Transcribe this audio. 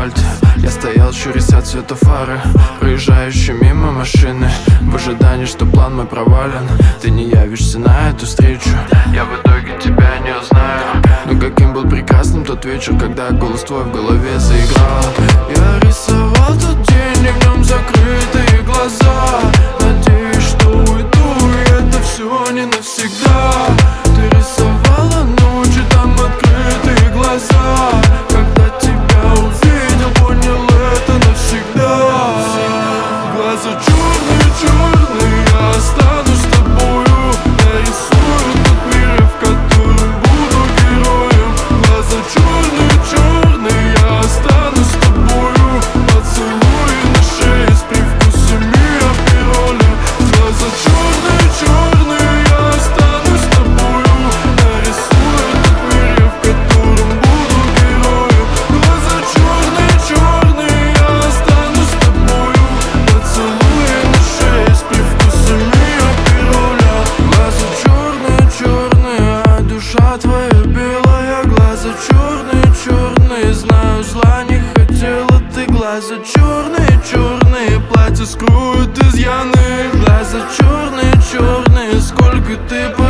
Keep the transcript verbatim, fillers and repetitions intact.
асфальт. Я стоял, щурясь от светофары, проезжающие мимо машины, в ожидании, что план мой провален. Ты не явишься на эту встречу, я в итоге тебя не узнаю. Но каким был прекрасным тот вечер, когда голос твой в голове заиграл. Я рисовал тот день, и в нем закрытые глаза. Надеюсь, что уйду, и это все не навсегда. Ты рисовала ночи, там открытые глаза. Когда тебя увидел, понял, это навсегда. Глаза черные, черные, я останусь с тобою. Нарисую тот мир, в котором буду героем. Глаза черные, черные, я останусь с тобою. Поцелуй на шее с привкусами апероля. Глаза черные, черные, я останусь с тобою. Нарисую тот мир, в котором буду героем. Глаза черные, черные, я останусь с тобою. Поцелуй на шее с привкусами апероля. Глаза черные, черные, а душа твоя белая. Глаза черные, черные, знаю, зла не хотела ты. Глаза черные, черные, платье скроют изъяны. Глаза черные, черные, сколько ты